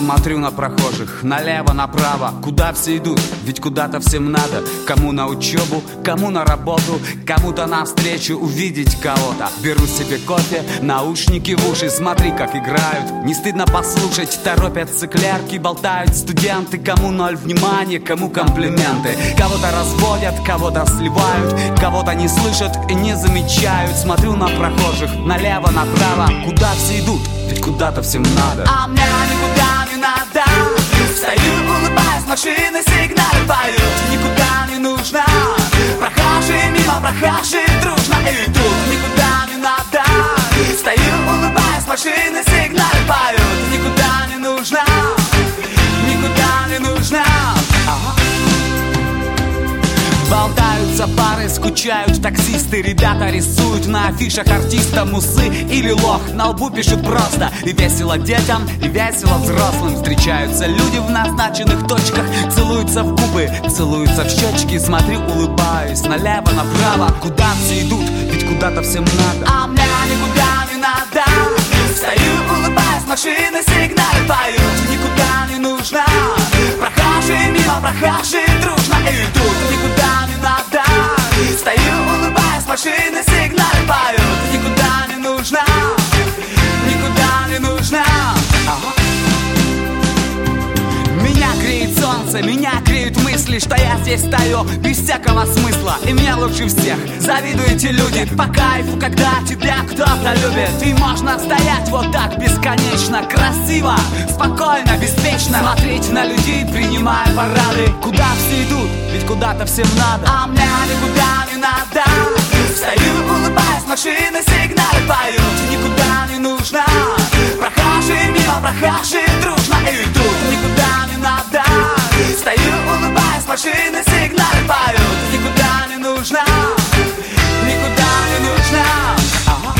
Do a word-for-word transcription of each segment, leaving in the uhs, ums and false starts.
Смотрю на прохожих, налево, направо. Куда все идут? Ведь куда-то всем надо. Кому на учебу, кому на работу, кому-то навстречу увидеть кого-то. Беру себе кофе, наушники в уши. Смотри, как играют, не стыдно послушать. Торопятся клерки, болтают студенты. Кому ноль внимания, кому комплименты. Кого-то разводят, кого-то сливают, кого-то не слышат и не замечают. Смотрю на прохожих, налево, направо. Куда все идут? Ведь куда-то всем надо. А мне никуда не надо. Стою, улыбаясь, машины сигналы поют. Никуда не нужно. Прохожие мимо, прохожие дружно идут. Никуда не надо. Стою, улыбаясь, машины сигналы поют. Никуда не нужно. Никуда не нужно. Ага. Болтаются пары, скучают таксисты. Ребята рисуют на афишах артиста мусы или лох. На лбу пишут просто. И весело детям, и весело взрослым. Встречаются люди в назначенных точках. Целуются в губы, целуются в щечки. Смотрю, улыбаюсь, налево, направо. Куда все идут? Ведь куда-то всем надо. А мне никуда не надо. Стою, улыбаясь, машины сигналы поют. Никуда не нужно. Прохожие мимо, прохожие дружно идут. Никуда не надо. Стою, улыбаясь, машины сигналы поют. Никуда не нужно. Никуда не нужно. Ага. Меня греет солнце, меня греют мысли, что я здесь стою без всякого смысла. И мне лучше всех завидуете люди. По кайфу, когда тебя кто-то любит. И можно стоять вот так бесконечно. Красиво, спокойно, беспечно. Смотреть на людей, принимая парады. Куда все идут? Ведь куда-то всем надо. А мне никуда не надо. Стою, улыбаясь, машины сигналы поют. Никуда не нужно. Прохожие мимо, прохожие дружно идут. Никуда не надо. Стою, улыбаясь, машины сигналы поют. Никуда не нужно. Никуда не нужно. Ага.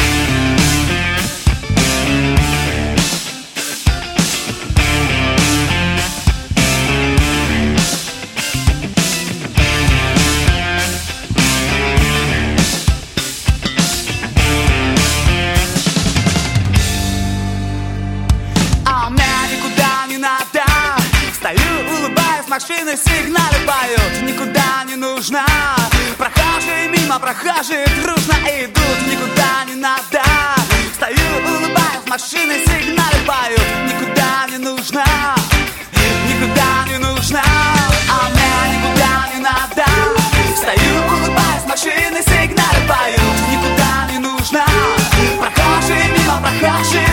Машины сигналы поют, никуда не нужно. Прохожие мимо, прохожие дружно идут. Никуда не надо. Стою, улыбаюсь, машины сигналы поют. Никуда не нужно. Никуда не нужно. А мне никуда не надо. Стою, улыбаюсь, машины сигналы поют. Никуда не нужно. Прохожие мимо, прохожие